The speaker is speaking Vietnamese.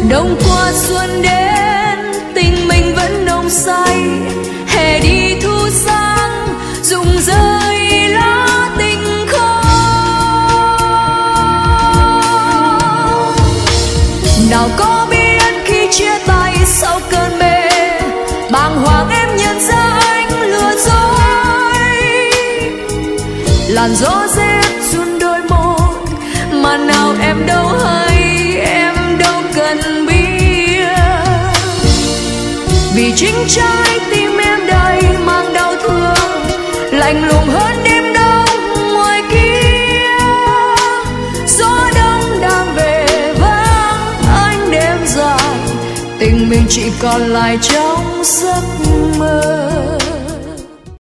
Đông qua xuân đến, tình mình vẫn nồng say. Hè đi thu sang, rụng rơi lá tình khô. Nào có biết khi chia tay sau cơn mê, bàng hoàng em nhận ra anh lừa dối. Làn gió rét run đôi môi, mà nào em đâu hay, em đâu cần biết. Vì chính trái tim em đây mang đau thương, lạnh lùng hơn đêm đông ngoài kia. Gió đông đang về vắng anh đêm dài, tình mình chỉ còn lại trong giấc mơ.